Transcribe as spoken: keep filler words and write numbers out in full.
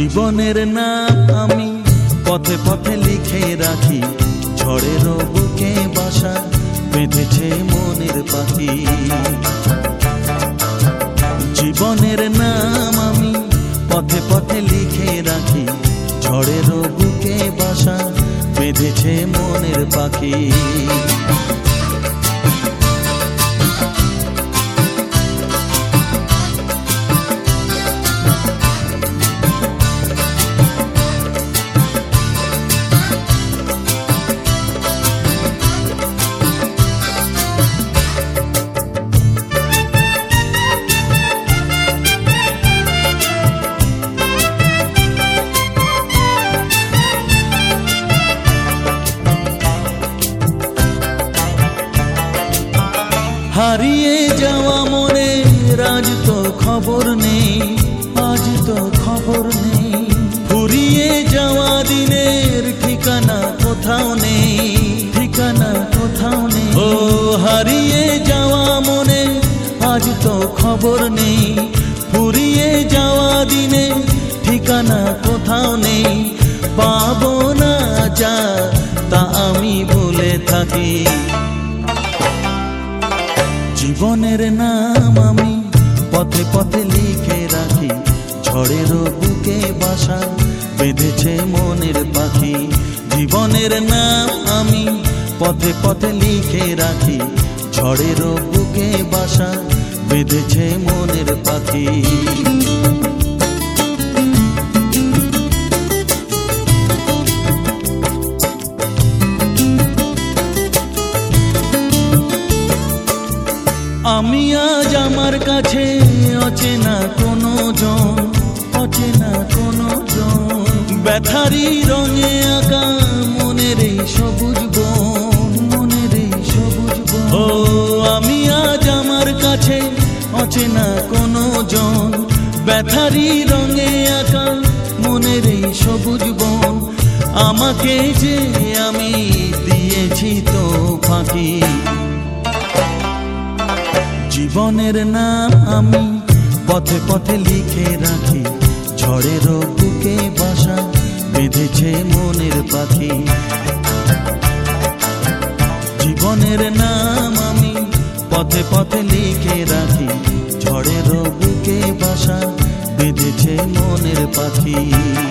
জীবনের নাম আমি পথে পথে লিখে রাখি, ঝড়ের বুকে বাসা বেঁধেছে মনের পাখি। জীবনের নাম আমি পথে পথে লিখে রাখি, ঝড়ের বুকে বাসা বেঁধেছে মনের পাখি। হারিয়ে যাওয়া মনের আজ তো খবর নেই, আজ তো খবর নেই। ফুরিয়ে যাওয়া দিনের ঠিকানা কোথাও নেই, ঠিকানা কোথাও নেই। ও হারিয়ে যাওয়া মনে আজ তো খবর নেই, ফুরিয়ে যাওয়া দিনের ঠিকানা কোথাও নেই। পাবো না যা তা আমি বলে থাকি। জীবনের নাম আমি পথে পথে লিখে রাখি, ঝড়ের বুকে বাসা বেঁধেছে মনের পাখি। জীবনের নাম আমি পথে পথে লিখে রাখি, ঝড়ের বুকে বাসা বেঁধেছে মনের পাখি। আমি আজ আমার কাছে অচেনা কোনো জন, অচেনা কোনো জন। ব্যথারি রঙে আঁকা মনের এই সবুজ বন, মনের এই সবুজ বন। ও আমি আজ আমার কাছে অচেনা কোনো জন, ব্যথারি রঙে আঁকা মনের এই সবুজ বন। আমাকে যে আমি দিয়েছি তো ফাঁকি। জীবনের নাম আমি পথে পথে লিখে রাখি, ঝড়ের বুকে বাসা বেঁধেছে মনের পাখি। জীবনের নাম আমি পথে পথে লিখে রাখি, ঝড়ের বুকে বাসা বেঁধেছে মনের পাখি।